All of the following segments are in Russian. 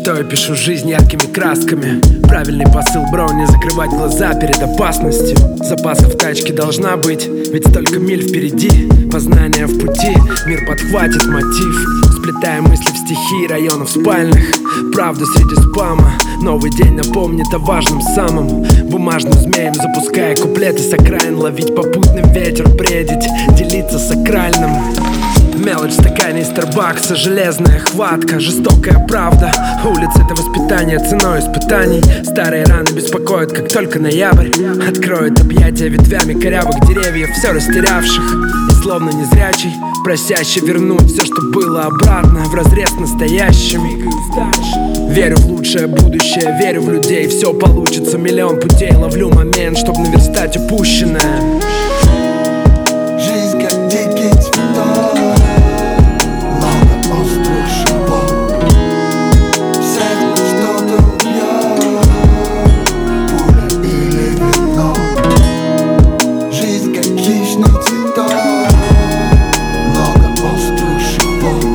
что я пишу жизнь яркими красками. Правильный посыл, бро, не закрывать глаза перед опасностью. Запаска в тачке должна быть, ведь столько миль впереди. Познание в пути, мир подхватит мотив. Сплетая мысли в стихи районов спальных. Правда среди спама. Новый день напомнит о важном самом. Бумажным змеем запуская куплеты с окраин. Ловить попутный ветер, бредить, делиться сакральным. Мелочь в стакане Старбакса, железная хватка, жестокая правда. Улица — это воспитание ценой испытаний. Старые раны беспокоят, как только ноябрь откроет объятия ветвями корявых деревьев, все растерявших. И словно незрячий, просящий вернуть все, что было обратно, вразрез настоящим. Верю в лучшее будущее, верю в людей, все получится. Миллион путей, ловлю момент, чтоб наверстать упущенное. Жизнь как дикий цветок, много острых шипов. Всех что-то убьет, пуля или вино. Жизнь как хищный цветок, много острых шипов.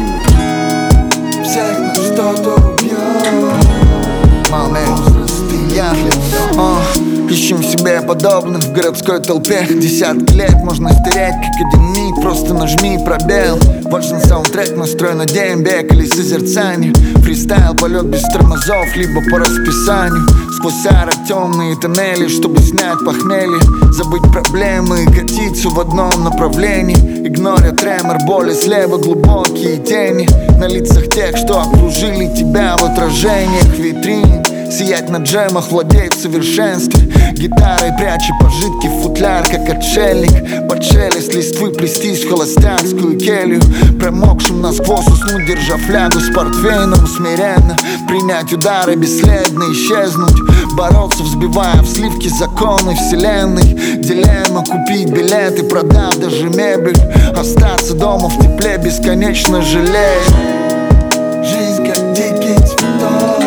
Всех что-то убьет, возраст и яхлет. Ищем себе подобных в городской толпе. Десятки лет можно стереть, как один миг. Просто нажми пробел. Важен саундтрек, настрой на дембек или созерцание. Фристайл, полет без тормозов, либо по расписанию. Сквозь ары темные тоннели, чтобы снять похмелье. Забыть проблемы и катиться в одном направлении. Игноря тремор, боли слева, глубокие тени. На лицах тех, что окружили тебя в отражениях витрин. Сиять на джемах, владеет в совершенстве. Гитарой пряча пожитки в футляр, как отшельник. Под шелест листвы плестись в холостяцкую келью. Промокшим насквозь уснуть, держа флягу с портвейном. Смиренно принять удары, бесследно исчезнуть. Бороться, взбивая в сливки законы вселенной. Дилемма: купить билеты, продав даже мебель. Остаться дома в тепле, бесконечно жалея. Жизнь как дикий цветок,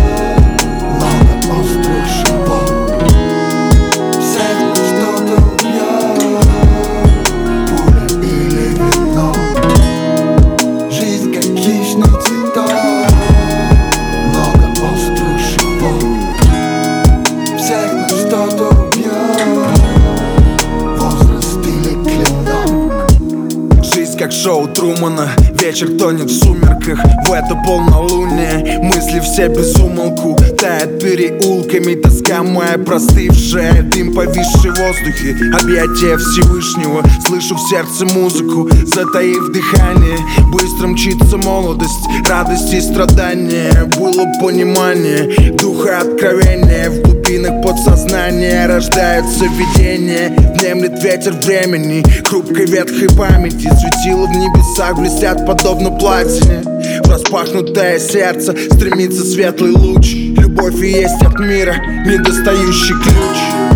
как шоу Трумана. Вечер тонет в сумерках, в это полнолуние. Мысли все без умолку тают переулками. Тоска моя простывшая, дым повисший в воздухе. Объятия Всевышнего, слышу в сердце музыку, затаив дыхание. Быстро мчится молодость, радость и страдания. Было понимание, духа откровения. В глубинах подсознания рождаются видения. Внемлет ветер времени, хрупкой ветхой памяти. Светила в небесах блестят подобно платине. В распахнутое сердце стремится светлый луч. Любовь и есть от мира недостающий ключ.